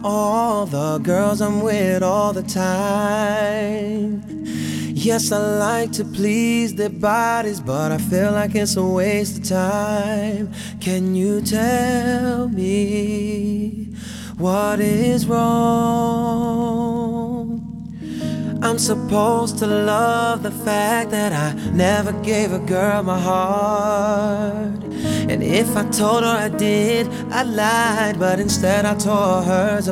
all the girls I'm with all the time. Yes, I like to please their bodies, but I feel like it's a waste of time. Can you tell me what is wrong? I'm supposed to love the fact that I never gave a girl my heart. And if I told her I did, I lied, but instead I tore hers